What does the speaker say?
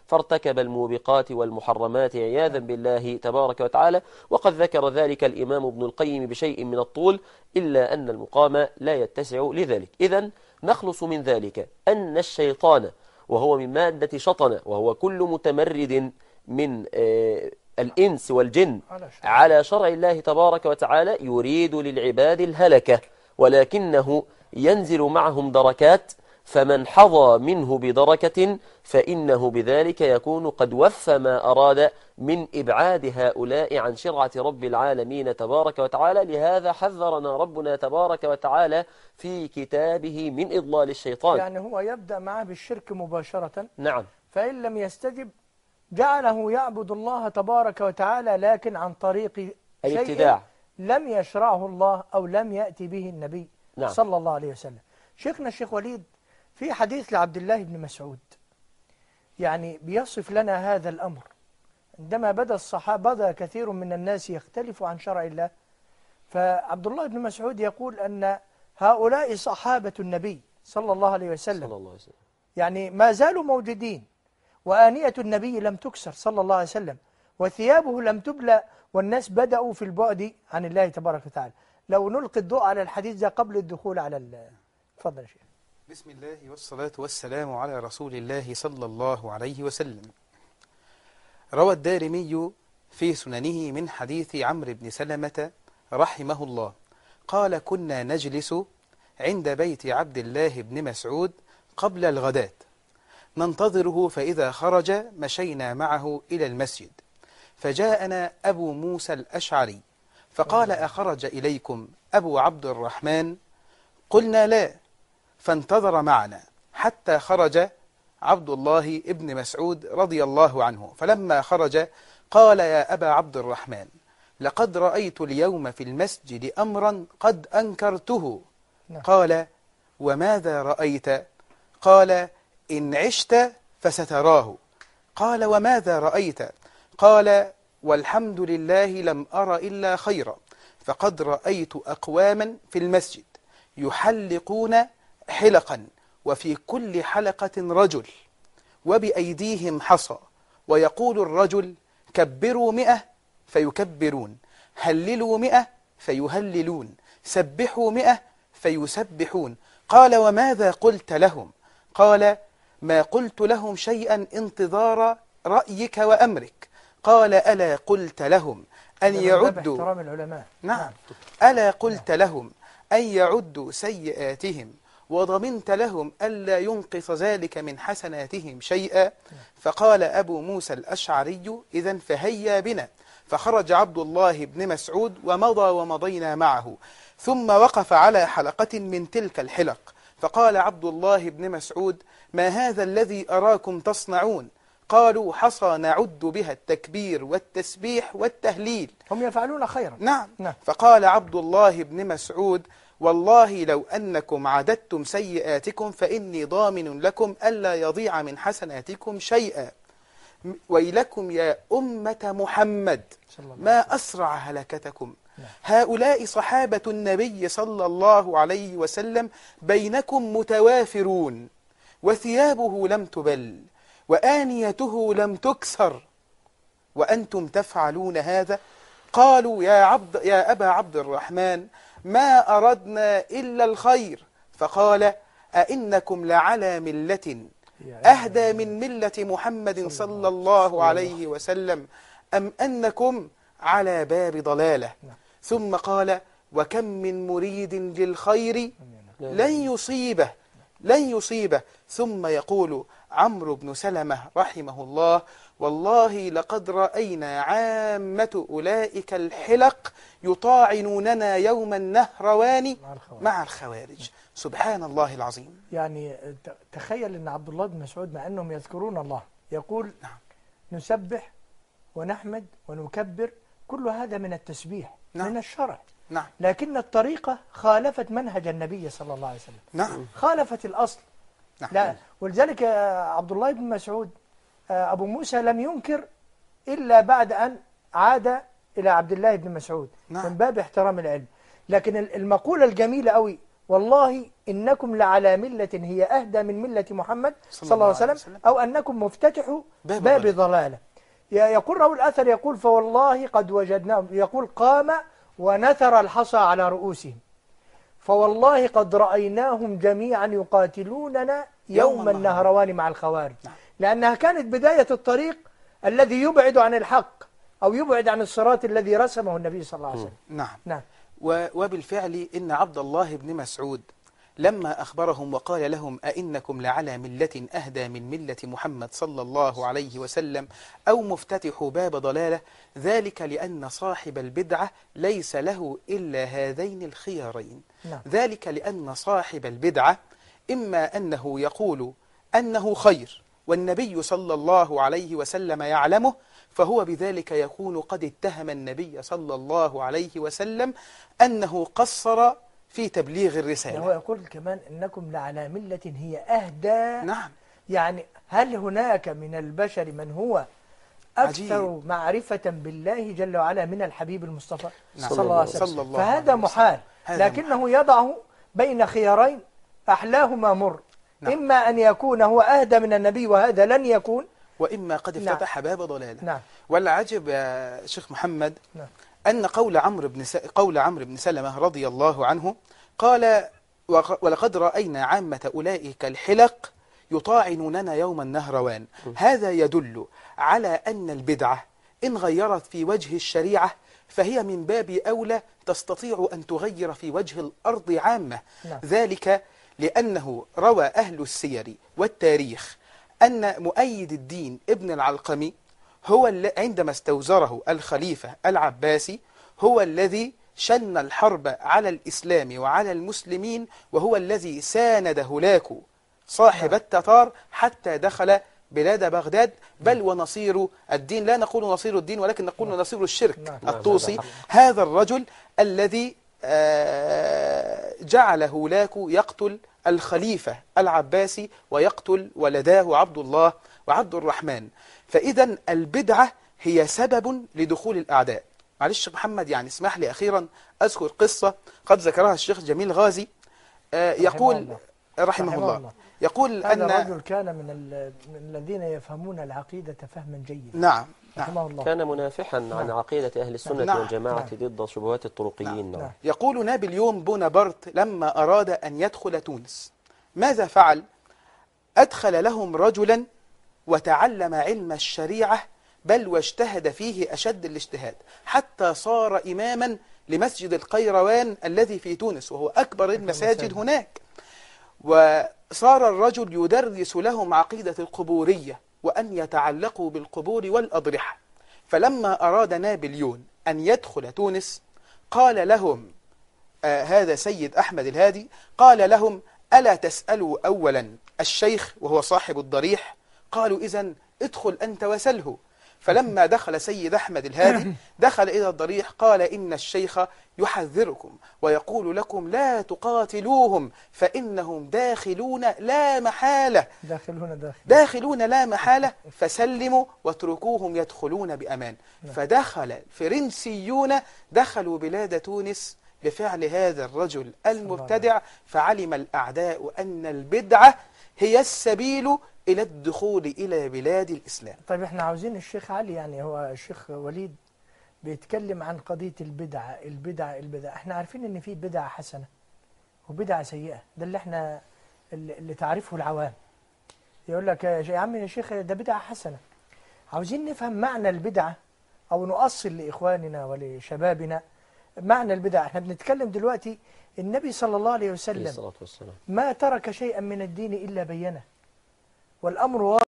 فارتكب الموبقات والمحرمات عياذا بالله تبارك وتعالى. وقد ذكر ذلك الإمام ابن القيم بشيء من الطول، إلا أن المقام لا يتسع لذلك. إذن نخلص من ذلك أن الشيطان، وهو من مادة شطن، وهو كل متمرد من الإنس والجن على شرع الله تبارك وتعالى، يريد للعباد الهلكة، ولكنه ينزل معهم دركات، فمن حظى منه بدركة فإنه بذلك يكون قد وفى ما أراد من إبعاد هؤلاء عن شرعة رب العالمين تبارك وتعالى. لهذا حذرنا ربنا تبارك وتعالى في كتابه من إضلال الشيطان. يعني هو يبدأ معه بالشرك مباشرة، نعم، فإن لم يستجب جعله يعبد الله تبارك وتعالى، لكن عن طريق الابتداع لم يشرعه الله أو لم يأتي به النبي صلى الله عليه وسلم. شيخنا الشيخ وليد في حديث لعبد الله بن مسعود يعني بيصف لنا هذا الأمر، عندما بدأ كثير من الناس يختلف عن شرع الله، فعبد الله بن مسعود يقول أن هؤلاء صحابة النبي صلى الله عليه وسلم، يعني ما زالوا موجودين، وآنية النبي لم تكسر صلى الله عليه وسلم، وثيابه لم تبلى، والناس بدأوا في البعد عن الله تبارك وتعالى. لو نلقي الضوء على الحديث ده قبل الدخول على تفضل يا شيخ. بسم الله والصلاة والسلام على رسول الله صلى الله عليه وسلم. روى الدارمي في سننه من حديث عمرو بن سلمة رحمه الله قال: كنا نجلس عند بيت عبد الله بن مسعود قبل الغداة ننتظره، فإذا خرج مشينا معه إلى المسجد، فجاءنا أبو موسى الأشعري فقال: أخرج إليكم أبو عبد الرحمن؟ قلنا: لا. فانتظر معنا حتى خرج عبد الله ابن مسعود رضي الله عنه، فلما خرج قال: يا أبا عبد الرحمن، لقد رأيت اليوم في المسجد أمرا قد أنكرته. قال: وماذا رأيت؟ قال: إن عشت فستراه. قال: وماذا رأيت؟ قال: والحمد لله لم أر إلا خيرا، فقد رأيت أقواما في المسجد يحلقون حلقا، وفي كل حلقة رجل، وبأيديهم حصى، ويقول الرجل: كبروا 100 فيكبرون، هللوا 100 فيهللون، سبحوا 100 فيسبحون. قال: وماذا قلت لهم؟ قال: ما قلت لهم شيئا انتظار رأيك وأمرك. قال: ألا قلت لهم أن يعدوا احترام العلماء. نعم. ألا قلت لهم أن يعدوا سيئاتهم وضمنت لهم ألا ينقص ذلك من حسناتهم شيئا؟ فقال أبو موسى الأشعري: إذن فهيا بنا. فخرج عبد الله بن مسعود ومضى ومضينا معه، ثم وقف على حلقة من تلك الحلق، فقال عبد الله بن مسعود: ما هذا الذي أراكم تصنعون؟ قالوا: حصى نعد بها التكبير والتسبيح والتهليل. هم يفعلون خيرا. نعم. فقال عبد الله بن مسعود: والله لو أنكم عددتم سيئاتكم فإني ضامن لكم ألا يضيع من حسناتكم شيئا. ويلكم يا أمة محمد ما أسرع هلكتكم. هؤلاء صحابة النبي صلى الله عليه وسلم بينكم متوافرون، وثيابه لم تبل، وآنيته لم تكسر، وأنتم تفعلون هذا. قالوا: يا أبا عبد الرحمن، ما أردنا إلا الخير. فقال: أئنكم لعلى ملة أهدى من ملة محمد صلى الله عليه وسلم، أم أنكم على باب ضلالة؟ ثم قال: وكم من مريد للخير لن يصيبه. ثم يقول عمرو بن سلمة رحمه الله: والله لقد رأينا عامة أولئك الحلق يطاعنوننا يوم النهروان مع الخوارج. سبحان الله العظيم. يعني تخيل أن عبد الله بن مسعود مع أنهم يذكرون الله يقول: نسبح ونحمد ونكبر، كل هذا من التسبيح من الشرع، لكن الطريقة خالفت منهج النبي صلى الله عليه وسلم، خالفت الأصل. لا، ولذلك عبد الله بن مسعود أبو موسى لم ينكر إلا بعد أن عاد إلى عبد الله بن مسعود من باب احترام العلم. لكن المقولة الجميلة أوي: والله إنكم لعلى ملة هي أهدى من ملة محمد صلى الله عليه وسلم، أو أنكم مفتتح باب ضلالة. يقول راوي الأثر يقول فوالله قد وجدناهم، يقول قام ونثر الحصى على رؤوسهم، فوالله قد رأيناهم جميعا يقاتلوننا يوم النهروان مع الخوارج. لأنها كانت بداية الطريق الذي يبعد عن الحق أو يبعد عن الصراط الذي رسمه النبي صلى الله عليه وسلم. نعم. وبالفعل إن عبد الله بن مسعود لما أخبرهم وقال لهم أئنكم لعلى ملة أهدى من ملة محمد صلى الله عليه وسلم أو مفتتح باب ضلالة، ذلك لأن صاحب البدعة ليس له إلا هذين الخيارين. ذلك لأن صاحب البدعة إما أنه يقول أنه خير والنبي صلى الله عليه وسلم يعلمه، فهو بذلك يكون قد اتهم النبي صلى الله عليه وسلم أنه قصر في تبليغ الرسالة. هو يقول كمان إنكم لعلى ملة هي أهدى. نعم. يعني هل هناك من البشر من هو أكثر عجيب. معرفة بالله جل وعلا من الحبيب المصطفى صلى الله عليه وسلم؟ فهذا محال، لكنه يضعه بين خيارين أحلاهما مر. إما أن يكون هو أهدى من النبي وهذا لن يكون، وإما قد افتتح باب ضلالة. نعم. والعجب يا شيخ محمد أن قول عمرو بن سلمة رضي الله عنه قال ولقد رأينا عامة أولئك الحلق يطاعنوننا يوم النهروان. هذا يدل على أن البدعة إن غيرت في وجه الشريعة فهي من باب أولى تستطيع أن تغير في وجه الأرض عامة. ذلك لأنه روى أهل السير والتاريخ أن مؤيد الدين ابن العلقمي هو عندما استوزره الخليفة العباسي هو الذي شن الحرب على الإسلام وعلى المسلمين، وهو الذي ساند هولاكو صاحب التتار حتى دخل بلاد بغداد، بل ونصير الدين، لا نقول نصير الدين ولكن نقول نصير الشرك الطوسي. هذا الرجل الذي جعل هولاكو يقتل الخليفة العباسي ويقتل ولداه عبد الله وعبد الرحمن. فإذا البدعة هي سبب لدخول الأعداء. معلش محمد، يعني اسمح لي أخيرا أذكر قصة قد ذكرها الشيخ جميل غازي يقول رحمه الله يقول أن هذا الرجل كان من الذين يفهمون العقيدة فهما جيدا. نعم. كان منافحا عن عقيدة أهل السنة والجماعة ضد شبهات الطرقيين. يقول نابليون بونابرت لما أراد أن يدخل تونس ماذا فعل؟ أدخل لهم رجلا وتعلم علم الشريعة، بل واجتهد فيه أشد الاجتهاد حتى صار إماما لمسجد القيروان الذي في تونس وهو أكبر المساجد هناك. وصار الرجل يدرس لهم عقيدة القبورية وأن يتعلقوا بالقبور والأضرحة. فلما أراد نابليون أن يدخل تونس قال لهم هذا سيد أحمد الهادي قال لهم ألا تسألوا أولا الشيخ وهو صاحب الضريح؟ قالوا إذن ادخل أنت وسله. فلما دخل سيد أحمد الهادي دخل إلى الضريح قال إن الشيخ يحذركم ويقول لكم لا تقاتلوهم فإنهم داخلون لا محالة، داخلون لا محالة، فسلموا واتركوهم يدخلون بأمان. فدخل الفرنسيون دخلوا بلاد تونس بفعل هذا الرجل المبتدع، فعلم الأعداء أن البدعة هي السبيل إلى الدخول إلى بلاد الإسلام. طيب احنا عاوزين الشيخ علي، يعني هو الشيخ وليد بيتكلم عن قضية البدعة. احنا عارفين ان في بدعة حسنة وبدعة سيئة، ده اللي احنا اللي تعرفه العوام. يقول لك يا عم يا شيخ ده بدعة حسنة. عاوزين نفهم معنى البدعة او نؤصل لإخواننا ولشبابنا معنى البدعة. احنا بنتكلم دلوقتي النبي صلى الله عليه وسلم ما ترك شيئا من الدين إلا بينه، والأمر واضح.